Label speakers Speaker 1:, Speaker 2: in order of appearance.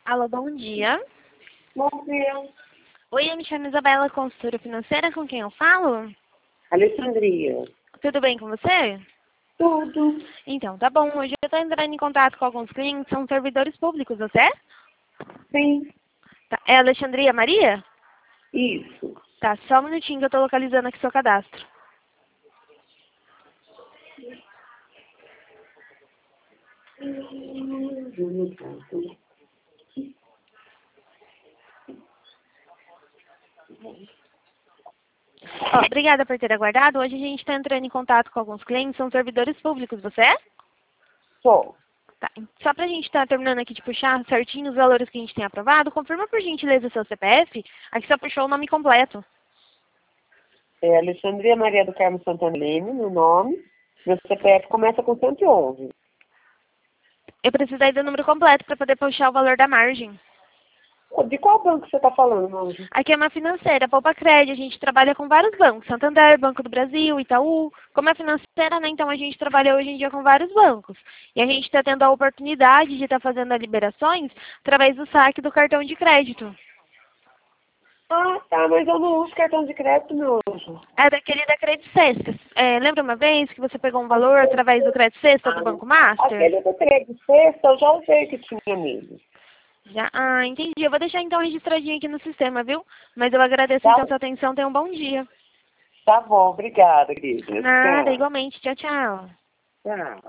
Speaker 1: Alô, bom dia.
Speaker 2: Bom dia.
Speaker 1: Oi, eu me chamo Isabela, consultora financeira, com quem eu falo?
Speaker 2: Alexandria.
Speaker 1: Tudo bem com você?
Speaker 2: Tudo.
Speaker 1: Então, tá bom. Hoje eu estou entrando em contato com alguns clientes, são servidores públicos, você é?
Speaker 2: Sim.
Speaker 1: Tá. É Alexandria Maria?
Speaker 2: Isso.
Speaker 1: Tá, só um minutinho que eu estou localizando aqui seu cadastro. Ó, obrigada por ter aguardado. Hoje a gente está entrando em contato com alguns clientes, são servidores públicos, você é?
Speaker 2: Só.
Speaker 1: Tá. Só pra gente estar terminando aqui de puxar certinho os valores que a gente tem aprovado, confirma por gentileza o seu CPF. Aqui só puxou o nome completo.
Speaker 2: É Alexandria Maria do Carmo Santana Leme, meu nome. Meu CPF começa com 111.
Speaker 1: Eu preciso aí do número completo para poder puxar o valor da margem.
Speaker 2: De qual banco você está falando, Anjo?
Speaker 1: Aqui é uma financeira, Poupa Crédito, a gente trabalha com vários bancos, Santander, Banco do Brasil, Itaú. Como é financeira, né, então a gente trabalha hoje em dia com vários bancos. E a gente está tendo a oportunidade de estar fazendo as liberações através do saque do cartão de crédito.
Speaker 2: Ah, tá, mas eu não uso cartão de crédito, meu anjo.
Speaker 1: É daquele da Credit Sexta. Lembra uma vez que você pegou um valor através do Credit Sexta do Banco Master?
Speaker 2: Aquele do crédito sexta, eu já usei que tinha nele.
Speaker 1: Já, entendi. Eu vou deixar então registradinho aqui no sistema, viu? Mas eu agradeço
Speaker 2: Tá,
Speaker 1: então sua atenção. Tenha um bom dia.
Speaker 2: tá bom, obrigada, querida.
Speaker 1: Nada,
Speaker 2: Tchau.
Speaker 1: igualmente. Tchau, tchau.
Speaker 2: Tchau.